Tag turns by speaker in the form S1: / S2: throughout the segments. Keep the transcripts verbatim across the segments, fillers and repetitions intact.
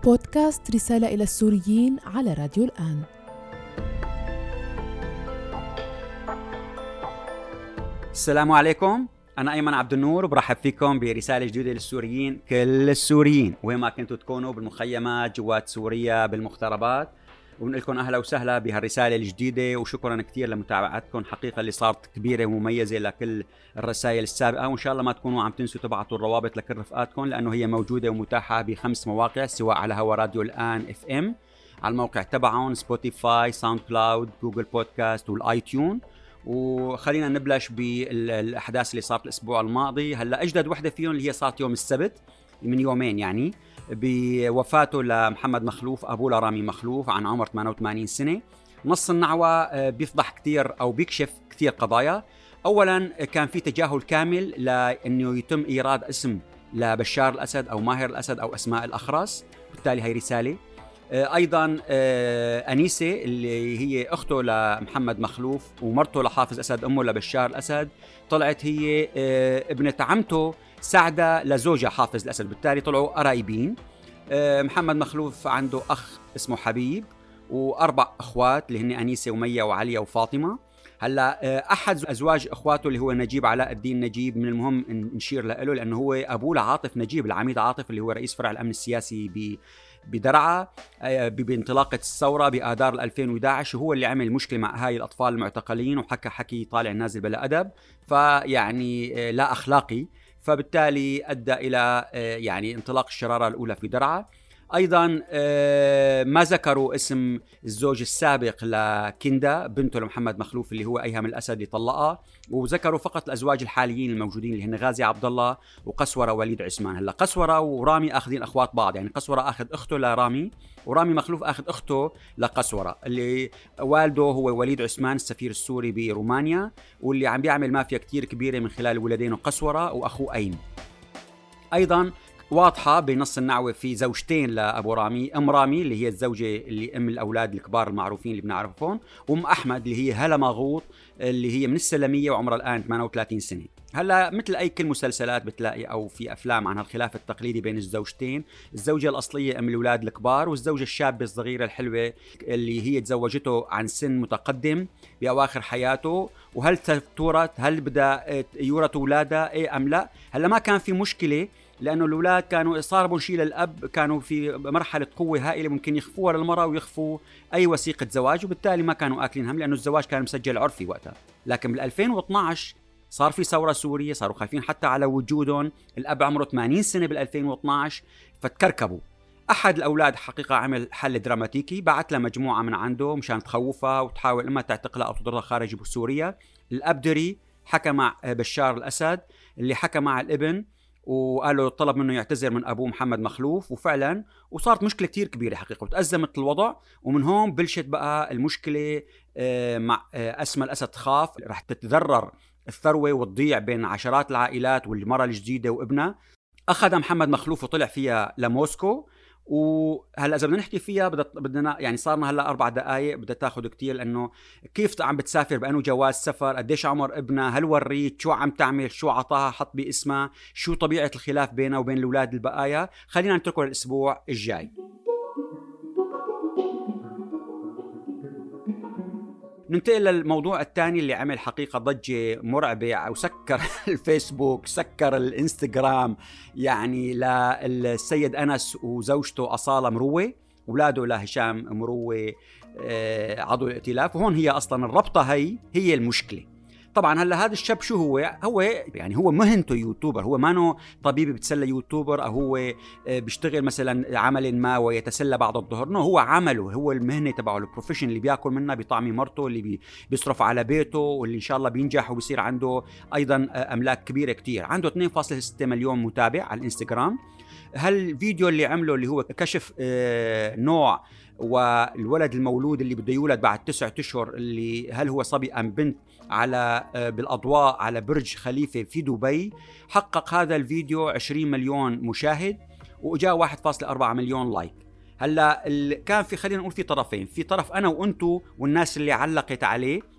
S1: بودكاست رسالة إلى السوريين على راديو الآن.
S2: السلام عليكم، أنا أيمن عبد النور وبرحب فيكم برسالة جديدة للسوريين، كل السوريين وين ما كنتوا تكونوا، بالمخيمات جوات سوريا، بالمغتربات، ونقول لكم أهلا وسهلا بهالرسالة الجديدة، وشكرا كتير لمتابعتكم. حقيقة اللي صارت كبيرة ومميزة لكل الرسائل السابقة، وإن شاء الله ما تكونوا عم تنسوا تبعتوا الروابط لكل رفقاتكم، لأنه هي موجودة ومتاحة بخمس مواقع، سواء على هوا راديو الآن اف ام على الموقع تبعهم، سبوتيفاي، ساوند كلاود، جوجل بودكاست والآي تيون. وخلينا نبلش بالأحداث اللي صارت الأسبوع الماضي. هلا أجدد وحدة فيهم اللي هي صارت يوم السبت من يومين، يعني بوفاته لمحمد مخلوف أبو لرامي مخلوف عن عمر ثمانية وثمانين سنة. نص النعوة بيفضح كتير أو بيكشف كتير قضايا. أولا كان في تجاهل كامل لأنه يتم إيراد اسم لبشار الأسد أو ماهر الأسد أو أسماء الأخرس، بالتالي هي رسالة. أيضا أنيسة اللي هي أخته لمحمد مخلوف ومرته لحافظ أسد، أمه لبشار الأسد، طلعت هي ابنة عمته سعدة لزوجها حافظ الأسد، بالتالي طلعوا قرايبين. محمد مخلوف عنده أخ اسمه حبيب وأربع أخوات اللي هن أنيسة ومية وعليا وفاطمة. هلا أحد أزواج أخواته اللي هو نجيب علاء الدين نجيب، من المهم نشير له لأنه هو أبوه لعاطف نجيب، العميد عاطف اللي هو رئيس فرع الأمن السياسي ب بدرعا بانطلاقة الثورة بآذار ألفين وإحدى عشر، وهو اللي عمل مشكلة مع هاي الأطفال المعتقلين وحكى حكي طالع نازل بلا أدب، فيعني لا أخلاقي، فبالتالي أدى إلى يعني انطلاق الشرارة الأولى في درعا. أيضا ما ذكروا اسم الزوج السابق لكندا بنته لمحمد مخلوف اللي هو أيهم الأسد اللي طلقها، وذكروا فقط الأزواج الحاليين الموجودين اللي هن غازي عبد الله وقسورة وليد عثمان. هلا قسورة ورامي أخذين أخوات بعض، يعني قسورة أخذ أخته لرامي ورامي مخلوف أخذ أخته لقسورة، اللي والده هو وليد عثمان السفير السوري برومانيا، واللي عم بيعمل مافيا كتير كبيرة من خلال ولدينه قسورة وأخوه أيم. أيضا واضحة بنص النعوة في زوجتين لأبو رامي، أم رامي اللي هي الزوجة اللي أم الأولاد الكبار المعروفين اللي بنعرفهم، وأم أحمد اللي هي هلا ماغوط اللي هي من السلمية وعمرها الآن ثمانية وثلاثين سنة. هلا مثل أي كل مسلسلات بتلاقي أو في أفلام عن الخلاف التقليدي بين الزوجتين، الزوجة الأصلية أم الأولاد الكبار، والزوجة الشابة الصغيرة الحلوة اللي هي تزوجته عن سن متقدم بأواخر حياته. وهل تورث، هل بدأ يورث أولادها إيه أم لا؟ هلا ما كان في مشكلة، لأنه الأولاد كانوا صار بنشيل الأب، كانوا في مرحلة قوة هائلة ممكن يخفوها للمرأة ويخفوا أي وثيقة زواج، وبالتالي ما كانوا آكلين هم، لأنه الزواج كان مسجل عرفي وقتها. لكن بالألفين واثناشر صار في ثورة سورية، صاروا خايفين حتى على وجودهم. الأب عمره ثمانين سنة بالألفين واثناشر، فتكركبوا. أحد الأولاد حقيقة عمل حل دراماتيكي، بعت له مجموعة من عنده مشان تخوفها وتحاول إما تعتقلها أو تضرها خارج سوريا. الأب دري حكى مع بشار الأسد اللي حكى مع الابن وقالوا طلب منه يعتذر من أبوه محمد مخلوف، وفعلا وصارت مشكلة كتير كبيرة حقيقة وتأزمت الوضع. ومن هون بلشت بقى المشكلة مع أسماء الأسد، تخاف رح تتذرر الثروة وتضيع بين عشرات العائلات والمرة الجديدة وابنها. أخذ محمد مخلوف وطلع فيها لموسكو، وهلا اذا بدنا نحكي فيها بدنا يعني صارنا هلا اربع دقائق، بدها تاخذ كتير، لانه كيف عم بتسافر، بانه جواز سفر، قديش عمر ابنها، هل وريت شو عم تعمل، شو عطاها حط باسمها، شو طبيعه الخلاف بينها وبين الاولاد البقايا. خلينا نتركه للاسبوع الجاي. ننتقل للموضوع الثاني اللي عمل حقيقة ضجة مرعبة وسكر الفيسبوك، سكر الانستغرام، يعني للسيد أنس وزوجته أصالة مروة، ولاده لهشام مروة عضو الائتلاف. وهون هي أصلا الربطة هي هي المشكلة. طبعا هلا هذا الشاب شو هو هو يعني هو مهنته يوتيوبر، هو مانو طبيب بتسلى يوتيوبر، أو هو بيشتغل مثلا عمل ما ويتسلى بعد الظهر، نو هو عمله، هو المهنة تبعه، البروفيشن اللي بياكل منها بيطعمي مرته، اللي بيصرف على بيته، واللي إن شاء الله بينجح وبيصير عنده أيضا أملاك كبيرة كتير. عنده اثنين فاصلة ستة مليون متابع على الانستغرام. هالفيديو اللي عمله اللي هو كشف نوع والولد المولود اللي بده يولد بعد تسعة أشهر، اللي هل هو صبي أم بنت، على بالأضواء على برج خليفة في دبي، حقق هذا الفيديو عشرين مليون مشاهد وجاء واحد فاصلة أربعة مليون لايك. هلا كان في خلينا نقول في طرفين، في طرف أنا وأنتو والناس اللي علقت عليه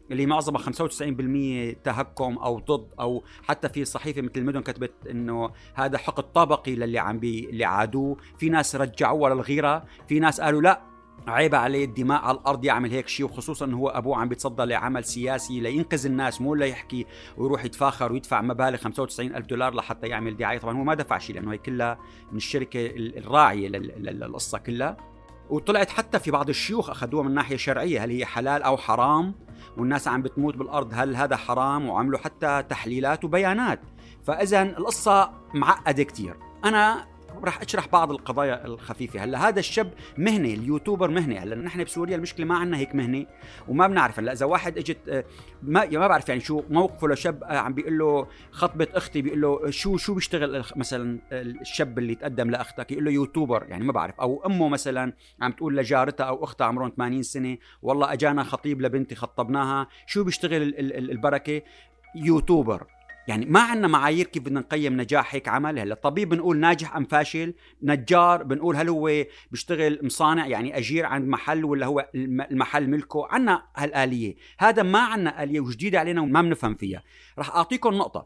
S2: اللي معظمها خمسة وتسعين بالمئة تهكم أو ضد، أو حتى في صحيفة مثل المدن كتبت إنه هذا حقد طبقي للي عم بي اللي عادوه. في ناس رجعوه للغيرة، في ناس قالوا لا عيب عليه الدماء على الأرض يعمل هيك شيء، وخصوصا إنه هو أبوه عم بيتصدى لعمل سياسي لينقذ الناس، مو لا يحكي ويروح يتفاخر ويدفع مبالغ خمسة وتسعين ألف دولار لحتى يعمل دعاية. طبعا هو ما دفع شيء لأنه هي كلها من الشركة الراعية للقصة كلها. وطلعت حتى في بعض الشيوخ أخذوها من ناحية شرعية، هل هي حلال أو حرام، والناس عم بتموت بالأرض هل هذا حرام، وعملوا حتى تحليلات وبيانات. فإذا القصة معقدة كتير. أنا رح أشرح بعض القضايا الخفيفة. هلا هذا الشاب مهنة، اليوتيوبر مهنة. هلا نحن بسوريا المشكلة ما عنا هيك مهنة وما بنعرف. هلا إذا واحد اجت ما ما بعرف يعني شو موقفه لشاب عم بيقول له خطبة أختي، بيقول له شو شو بيشتغل مثلا الشاب اللي تقدم لأختك، يقول له يوتيوبر، يعني ما بعرف. أو أمه مثلا عم تقول لجارتها أو أختها عمرهم ثمانين سنة والله أجانا خطيب لبنتي خطبناها، شو بيشتغل البركة؟ يوتيوبر. يعني ما عندنا معايير كيف بدنا نقيم نجاح هيك عمل. هلا الطبيب بنقول ناجح ام فاشل، نجار بنقول هل هو بيشتغل مصانع يعني اجير عند محل ولا هو المحل ملكه. عندنا هالآلية، هذا ما عندنا آلية وجديدة علينا وما بنفهم فيها. رح اعطيكم نقطة.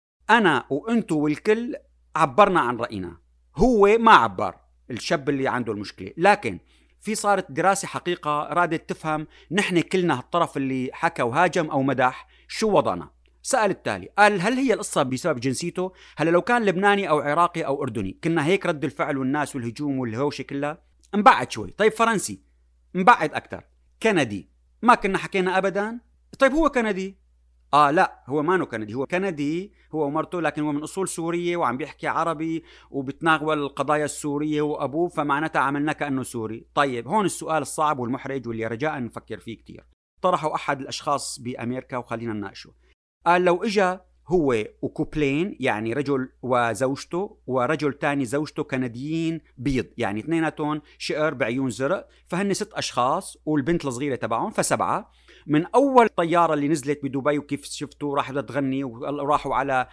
S2: انا وانتو والكل عبرنا عن رأينا، هو ما عبر، الشاب اللي عنده المشكلة. لكن في صارت دراسة حقيقة رادت تفهم نحن كلنا الطرف اللي حكى وهاجم او مدح شو وضعنا. سأل التالي، قال هل هي القصة بسبب جنسيته؟ هلا لو كان لبناني أو عراقي أو أردني كنا هيك رد الفعل والناس والهجوم والهوشة كلها مبعد شوي. طيب فرنسي مبعد أكتر، كندي ما كنا حكينا أبدا. طيب هو كندي؟ آه لا هو ما نو كندي، هو كندي هو ومرته، لكن هو من أصول سورية وعم بيحكي عربي وبتناول القضايا السورية وأبوه، فمعناتها عملنا كأنه سوري. طيب هون السؤال الصعب والمحرج واللي رجاء نفكر فيه كتير. طرحوا أحد الأشخاص بأمريكا وخلينا نناقشه. قال لو إجا هو وكوبلين، يعني رجل وزوجته ورجل تاني زوجته كنديين بيض، يعني اثنيناتهم شقر بعيون زرق، فهن ست أشخاص والبنت الصغيرة تبعهم، فسبعة. من أول طيارة اللي نزلت بدبي وكيف شفتوا راح تغني وراحوا على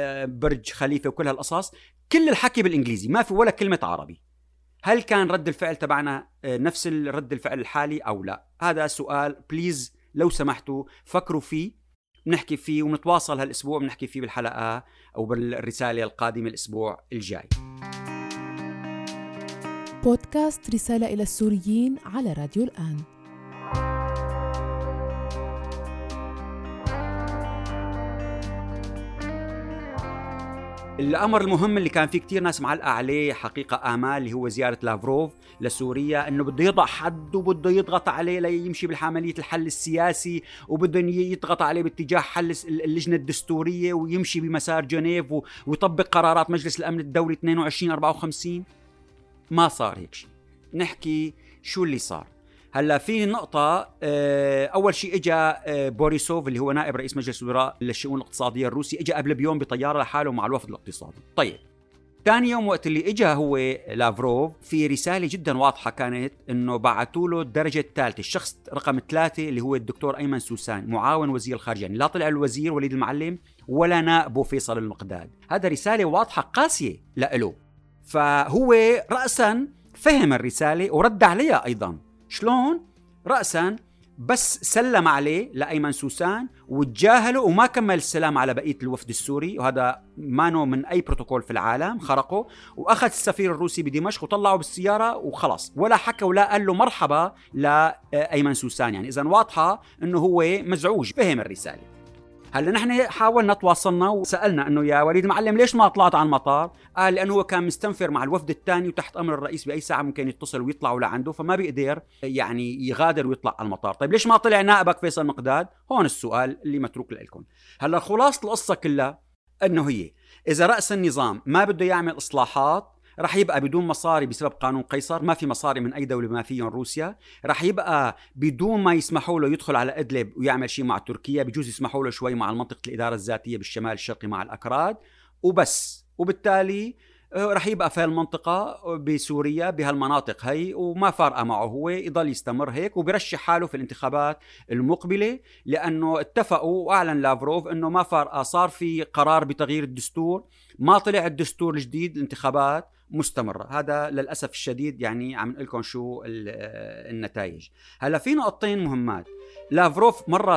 S2: برج خليفة وكل هالقصص، كل الحكي بالإنجليزي ما في ولا كلمة عربي. هل كان رد الفعل تبعنا نفس رد الفعل الحالي أو لا؟ هذا سؤال بليز لو سمحتوا فكروا فيه، بنحكي فيه ونتواصل هالأسبوع، بنحكي فيه بالحلقة أو بالرسالة القادمة الأسبوع الجاي.
S1: بودكاست رسالة إلى السوريين على راديو الآن.
S2: الأمر المهم اللي كان فيه كتير ناس معلقة عليه حقيقة آمال، اللي هو زيارة لافروف لسوريا، إنه بده يضع حد وبده يضغط عليه ليمشي بالحملية الحل السياسي، وبده يضغط عليه باتجاه حل اللجنة الدستورية ويمشي بمسار جنيف ويطبق قرارات مجلس الأمن الدولي اثنين وعشرين أربعة وخمسين. ما صار هيك شيء. نحكي شو اللي صار. هلا في نقطة، أول شيء إجا بوريسوف اللي هو نائب رئيس مجلس الوزراء للشؤون الاقتصادية الروسي، إجا قبل بيوم بطيارة لحاله مع الوفد الاقتصادي. طيب ثاني يوم وقت اللي إجا هو لافروف، في رسالة جدا واضحة كانت إنه بعثوا له الدرجة الثالثة، الشخص رقم ثلاثة اللي هو الدكتور أيمن سوسان معاون وزير الخارجية، يعني لا طلع الوزير وليد المعلم ولا نائبه فيصل المقداد. هذا رسالة واضحة قاسية لإله. فهو رأسا فهم الرسالة ورد عليها أيضا. شلون؟ رأساً بس سلم عليه لأيمن سوسان وتجاهله وما كمل السلام على بقية الوفد السوري، وهذا مانو من أي بروتوكول في العالم، خرقه وأخذ السفير الروسي بدمشق وطلعه بالسيارة وخلص، ولا حكى ولا قال له مرحبا لأيمن سوسان. يعني إذن واضحة أنه هو مزعوج، فهم الرسالة. هلا نحن حاولنا تواصلنا وسألنا انه يا وليد المعلم ليش ما طلعت على المطار؟ قال لانه هو كان مستنفر مع الوفد الثاني وتحت امر الرئيس باي ساعه ممكن يتصل ويطلعوا لعنده، فما بيقدر يعني يغادر ويطلع على المطار. طيب ليش ما طلع نائبك فيصل مقداد؟ هون السؤال اللي متروك لكم. هلا خلاصة القصه كلها انه هي اذا راس النظام ما بده يعمل اصلاحات رح يبقى بدون مصاري بسبب قانون قيصر، ما في مصاري من أي دولة ما فيهم روسيا. رح يبقى بدون ما يسمحوا له يدخل على إدلب ويعمل شيء مع تركيا، بجوز يسمحوا له شوي مع المنطقة الإدارة الذاتية بالشمال الشرقي مع الأكراد وبس. وبالتالي رح يبقى في المنطقة بسوريا بهالمناطق هي وما فارقة معه، هو يضل يستمر هيك وبرشح حاله في الانتخابات المقبلة، لأنه اتفقوا وأعلن لافروف أنه ما فارقة، صار في قرار بتغيير الدستور، ما طلع الدستور الجديد، الانتخابات مستمرة. هذا للأسف الشديد يعني عم نقول لكم شو النتائج. هلا في نقطتين مهمات. لافروف مرة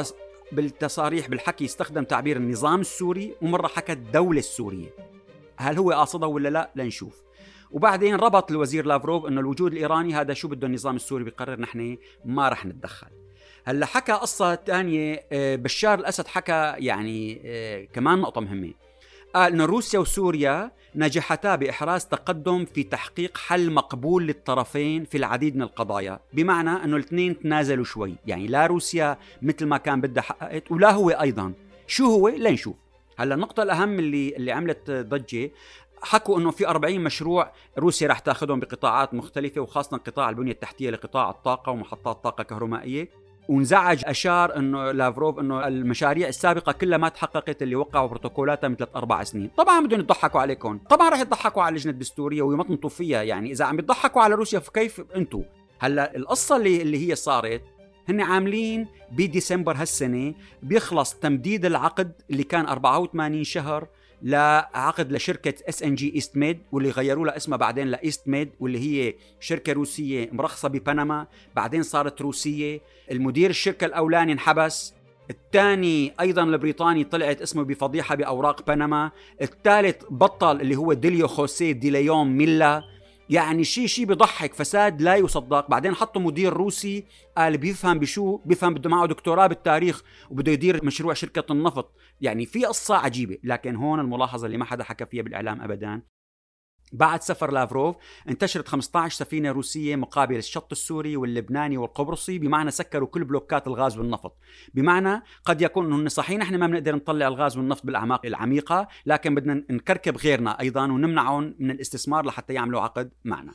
S2: بالتصاريح بالحكي استخدم تعبير النظام السوري ومرة حكى الدولة السورية. هل هو قاصده ولا لا؟ لنشوف. وبعدين ربط الوزير لافروف انه الوجود الايراني هذا شو بده النظام السوري بيقرر، نحن ما رح نتدخل. هلا حكى قصة تانية، بشار الأسد حكى يعني كمان نقطة مهمة، قال إنه روسيا وسوريا نجحتا بإحراز تقدم في تحقيق حل مقبول للطرفين في العديد من القضايا، بمعنى إنه الاثنين تنازلوا شوي، يعني لا روسيا مثل ما كان بدها حققت ولا هو أيضا. شو هو؟ لنشوف. هلا النقطة الأهم اللي اللي عملت ضجة، حكوا إنه في أربعين مشروع روسيا رح تاخذهم بقطاعات مختلفة، وخاصة قطاع البنية التحتية لقطاع الطاقة ومحطات طاقة كهرومائية. وانزعج أشار إنه لافروف إنه المشاريع السابقة كلها ما تحققت اللي وقعوا بروتوكولاتها من ثلاث أربع سنين. طبعا بدهم يضحكوا عليكم، طبعا رح يضحكوا على اللجنة الدستورية ويمطنطوا فيها، يعني إذا عم يضحكوا على روسيا فكيف أنتوا؟ هلا القصة اللي اللي هي صارت، هن عاملين بديسمبر هالسنة بيخلص تمديد العقد اللي كان أربعة وثمانين شهر لعقد لشركة اس ان جي ايست ميد، واللي غيروا لها اسمها بعدين لايست ميد، واللي هي شركة روسية مرخصة ببنما، بعدين صارت روسية. المدير الشركة الأولاني انحبس، الثاني أيضا البريطاني طلعت اسمه بفضيحة بأوراق بنما، الثالث بطل اللي هو ديليو خوسيه ديليون ميلا. يعني شيء شيء بضحك، فساد لا يصدق. بعدين حطوا مدير روسي قال بيفهم بشو، بيفهم بده معه دكتوراه بالتاريخ وبده يدير مشروع شركة النفط. يعني في قصة عجيبة. لكن هون الملاحظة اللي ما حدا حكى فيها بالإعلام أبدا، بعد سفر لافروف انتشرت خمسة عشر سفينة روسية مقابل الشط السوري واللبناني والقبرصي، بمعنى سكروا كل بلوكات الغاز والنفط. بمعنى قد يكون انه صحيح نحن ما بنقدر نطلع الغاز والنفط بالاعماق العميقة، لكن بدنا نكركب غيرنا ايضا ونمنعهم من الاستثمار لحتى يعملوا عقد معنا.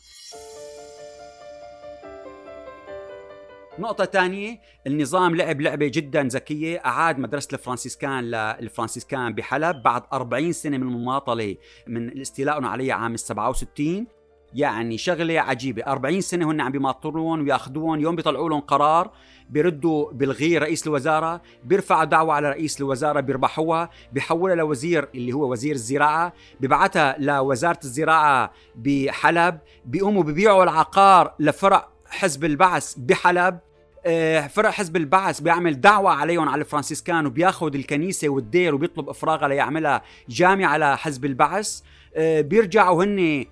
S2: نقطة تانية، النظام لعب لعبة جدا ذكية، أعاد مدرسة الفرانسيسكان للفرانسيسكان بحلب بعد أربعين سنة من المماطلة من الاستيلاء عليها عام السبعة وستين. يعني شغلة عجيبة، أربعين سنة هن عم بيماطلون وياخدون، يوم بيطلعوا لهم قرار بيردوا بالغير رئيس الوزارة، بيرفعوا دعوة على رئيس الوزارة بيربحوها، بيحولها لوزير اللي هو وزير الزراعة، بيبعتها لوزارة الزراعة بحلب، بيقوموا ببيعوا العقار لفرع حزب البعث بحلب. فرع حزب البعث بيعمل دعوة عليهم على الفرانسيسكان وبياخد الكنيسة والدير وبيطلب إفراغها ليعملها جامعة لحزب البعث. بيرجعوا هن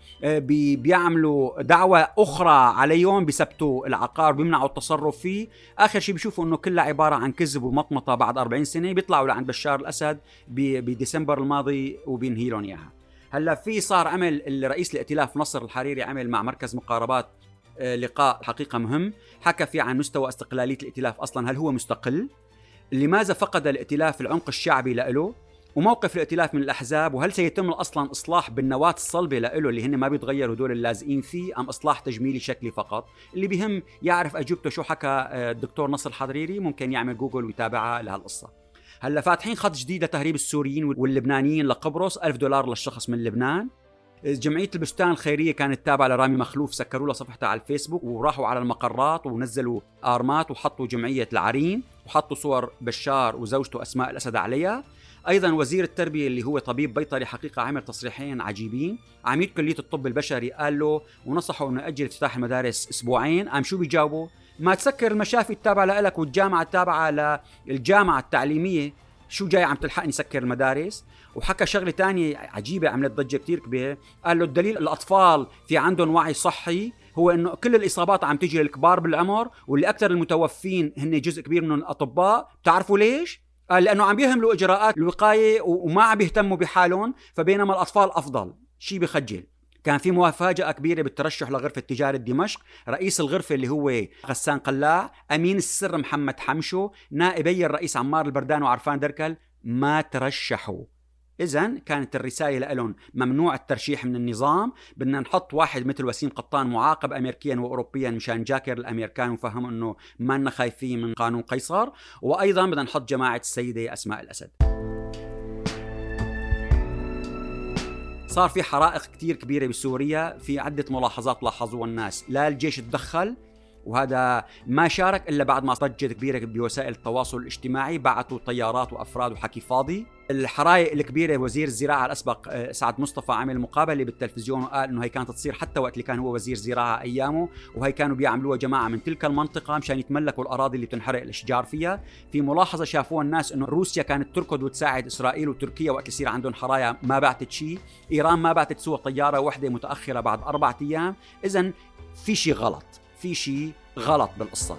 S2: بيعملوا دعوة أخرى عليهم، بيثبتوا العقار بيمنعوا التصرف فيه. آخر شيء بيشوفوا إنه كلها عبارة عن كذب ومطمطة. بعد أربعين سنة بيطلعوا لعند بشار الأسد بديسمبر الماضي وبينهي لهم إياها. هلا في صار عمل الرئيس الائتلاف نصر الحريري عمل مع مركز مقاربات لقاء حقيقة مهم، حكى فيه عن مستوى استقلالية الائتلاف. أصلا هل هو مستقل؟ لماذا فقد الائتلاف العمق الشعبي لإله؟ وموقف الائتلاف من الأحزاب؟ وهل سيتم أصلا إصلاح بالنواة الصلبة لإله اللي هن ما بيتغيروا دول اللازقين فيه، أم إصلاح تجميلي شكلي فقط؟ اللي بهم يعرف أجوبته شو حكى الدكتور نصر الحريري ممكن يعمل جوجل ويتابعها لهالقصة. هلا فاتحين خط جديد لتهريب السوريين واللبنانيين لقبرص، ألف دولار للشخص من لبنان. جمعية البستان الخيرية كانت تابعة لرامي مخلوف، سكروا لها صفحتها على الفيسبوك وراحوا على المقرات ونزلوا آرمات وحطوا جمعية العرين وحطوا صور بشار وزوجته أسماء الأسد عليها. أيضا وزير التربية اللي هو طبيب بيطري حقيقة عمل تصريحين عجيبين. عميد كلية الطب البشري قال له ونصحوا أنه أجل افتتاح المدارس أسبوعين. قام شو بيجاوبوا؟ ما تسكر المشافي التابعة لك والجامعة التابعة للجامعة التعليمية، شو جاي عم تلحقني سكر المدارس؟ وحكى شغلة تانية عجيبة عملت ضجة كتير كبيرة، قال له الدليل الأطفال في عندهم وعي صحي هو إنه كل الإصابات عم تيجي للكبار بالعمر، واللي أكثر المتوفين هن جزء كبير من الأطباء. بتعرفوا ليش؟ قال لأنه عم بيهملوا إجراءات الوقاية وما عم بيهتموا بحالهم، فبينما الأطفال أفضل. شيء بخجل. كان في مفاجأة كبيرة بالترشح لغرفة تجارة دمشق، رئيس الغرفة اللي هو غسان قلاع، أمين السر محمد حمشو، نائبي الرئيس عمار البردان وعرفان دركل ما ترشحوا. إذن كانت الرسالة لهم ممنوع الترشيح من النظام، بدنا نحط واحد مثل وسيم قطان معاقب أمريكيا وأوروبيا مشان جاكر الأمريكان وفهم أنه ما لنا خايفين من قانون قيصر، وأيضا بدنا نحط جماعة السيدة أسماء الأسد. صار في حرائق كتير كبيرة بسوريا، في عدة ملاحظات لاحظوها الناس. لا الجيش تدخل وهذا ما شارك إلا بعد ما ضجت كبيرة بوسائل التواصل الاجتماعي، بعثوا طيارات وأفراد وحكي فاضي. الحرايق الكبيرة، وزير الزراعة الأسبق سعد مصطفى عمل مقابلة بالتلفزيون وقال إنه هي كانت تصير حتى وقت اللي كان هو وزير زراعة أيامه، وهي كانوا بيعملوها جماعة من تلك المنطقة مشان يتملكوا الأراضي اللي تنحرق الأشجار فيها. في ملاحظة شافوها الناس إنه روسيا كانت تركض وتساعد إسرائيل وتركيا وقت يصير عندهم حرايق ما بعتت شيء، إيران ما بعتت سوى طيارة واحدة متأخرة بعد أربعة أيام. إذن في شيء غلط، في شيء غلط بالقصة.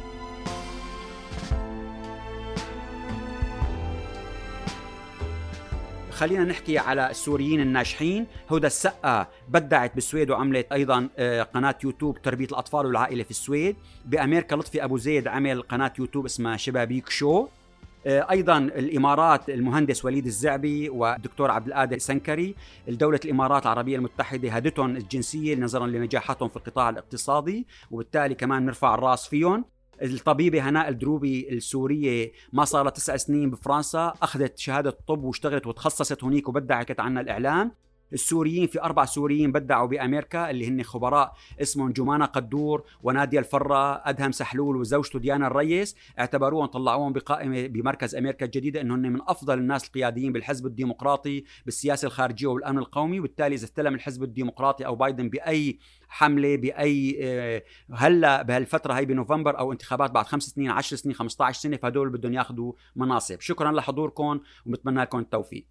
S2: خلينا نحكي على السوريين الناجحين. هدى السقا بدعت بالسويد وعملت أيضا قناة يوتيوب تربية الأطفال والعائلة في السويد. بأمريكا لطفي أبو زيد عمل قناة يوتيوب اسمها شبابيك شو. أيضا الإمارات المهندس وليد الزعبي والدكتور عبد القادر السنكري. الدولة الإمارات العربية المتحدة هدتهم الجنسية نظرا لنجاحاتهم في القطاع الاقتصادي، وبالتالي كمان نرفع الراس فيهم. الطبيبة هناء الدروبي السورية ما صار لها تسع سنين بفرنسا، أخذت شهادة طب واشتغلت وتخصصت هنيك وبدعت عنها الإعلام. السوريين في أربع سوريين بدعوا بأمريكا اللي هن خبراء اسمهم جمانة قدور ونادية الفرة أدهم سحلول وزوجته ديانا الريس، اعتبروهم طلعوهم بقائمة بمركز أمريكا الجديدة إنه هن من أفضل الناس القياديين بالحزب الديمقراطي بالسياسة الخارجية والأمن القومي. وبالتالي إذا استلم الحزب الديمقراطي أو بايدن بأي حملة بأي هلا بهالفترة هاي بنوفمبر أو انتخابات بعد خمس سنين عشر سنين خمسة عشر سنة، فهدول بدهم ياخدوا مناصب. شكرا لحضوركم ومتمنى لكم التوفيق.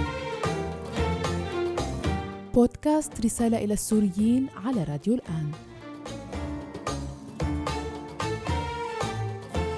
S1: بودكاست رسالة إلى السوريين على راديو الآن.